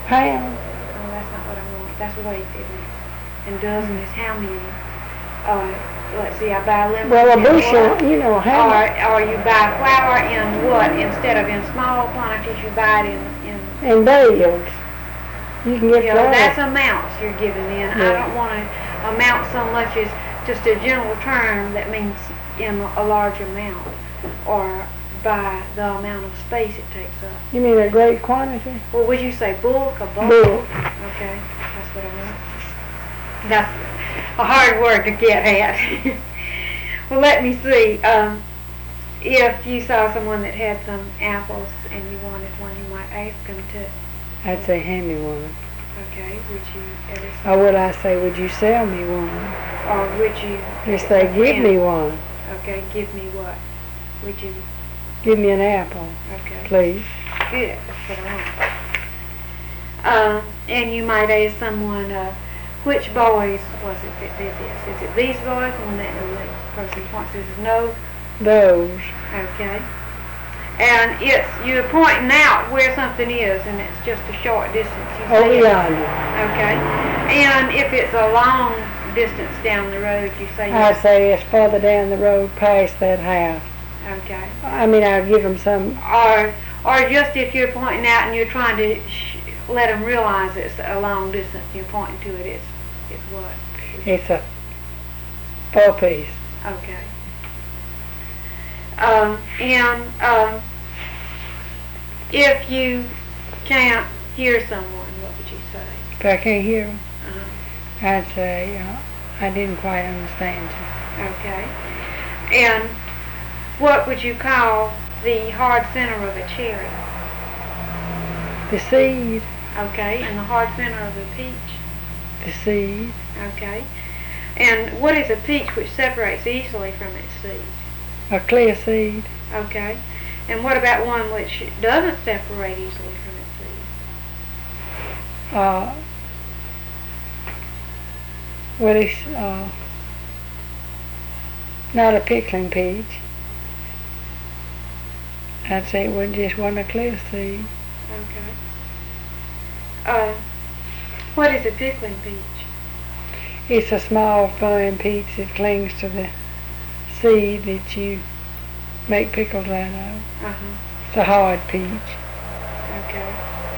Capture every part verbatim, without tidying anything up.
Pound. Oh, that's not what I want. That's weight, isn't it? And dozen is how many? Uh, let's see, I buy lemons. Well, a in bushel, what? you know, how Or, or you buy flour in what? Instead of in small quantities, you buy it in... in in bales. You can get you know, flour. that's amounts you're giving in. I Yeah. don't want to amount so much as just a general term that means in a large amount. Or by the amount of space it takes up. You mean a great quantity? Well, would you say bulk or bulk? Bulk. Okay, that's what I want. That's a hard word to get at. Well, let me see. Um, if you saw someone that had some apples and you wanted one, you might ask them to. I'd say, hand me one. Okay, would you ever say? Or would I say, would you sell me one? Or would you? Just say, give me one. Okay, give me what? Would you? Give me an apple, Okay. please. Good, that's what I want. Uh, and you might ask someone, uh, which boys was it that did this? Is it these boys? And the, and the person points and says, no. Those. Okay. And it's, you're pointing out where something is, and it's just a short distance. You Over say it. yonder. Okay. And if it's a long distance down the road, you say... I'd say it's farther down the road past that house. Okay. I mean, I'll give them some... Or, or just if you're pointing out and you're trying to sh let them realize it's a long distance, you're pointing to it, it's, it's what? It's a four piece. Okay. Um, and um, if you can't hear someone, what would you say? If I can't hear them, Uh-huh. I'd say, uh, I didn't quite understand you. Okay. And what would you call the hard center of a cherry? The seed. Okay. And the hard center of a peach? The seed. Okay. And what is a peach which separates easily from its seed? A clear seed. Okay. And what about one which doesn't separate easily from its seed? Uh, what is, uh, not a pickling peach. I'd say it wasn't just one a clear seed. Okay. Uh, what is a pickling peach? It's a small, fine peach that clings to the seed that you make pickles out of. Uh-huh. It's a hard peach. Okay.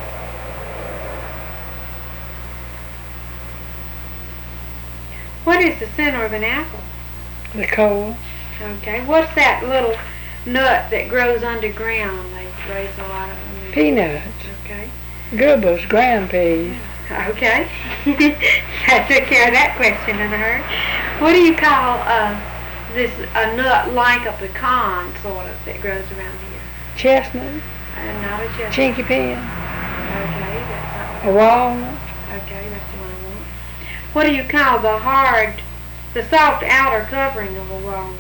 What is the center of an apple? The core. Okay. What's that little nut that grows underground? They raise a lot of them. Peanuts. Okay. Goobers, ground peas. Okay. I took care of that question in a hurry. What do you call uh, this a nut like a pecan, sort of, that grows around here? Chestnut. Uh, not a chestnut. Chinky pin. Okay, that's not A walnut. Okay, that's the one I want. What do you call the hard, the soft outer covering of a walnut?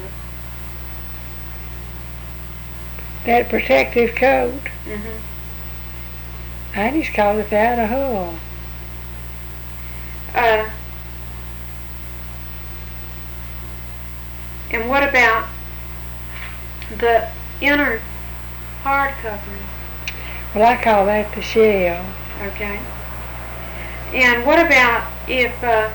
That protective coat. Mm-hmm. I just call it the outer hull. Uh, and what about the inner hard covering? Well, I call that the shell. Okay. And what about if uh,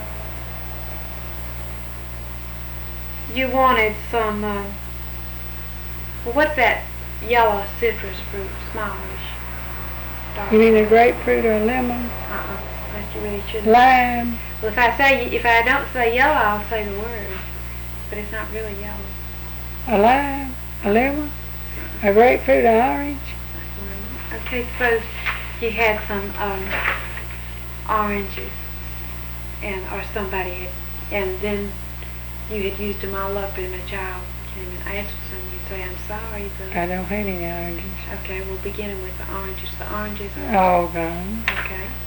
you wanted some, uh, well, what's that yellow citrus fruit, smallish? Dark. You mean a grapefruit or a lemon? Uh-uh. That you really shouldn't. Lime. Well, if I say, if I don't say yellow, I'll say the word, but it's not really yellow. A lime. A lemon. A grapefruit, an orange. Okay, suppose you had some um, oranges, and or somebody had, and then you had used them all up, and a child came and asked for some. You'd say, "I'm sorry, but..." I don't have any oranges. Okay, we'll begin with the oranges. The oranges are... All gone. Okay.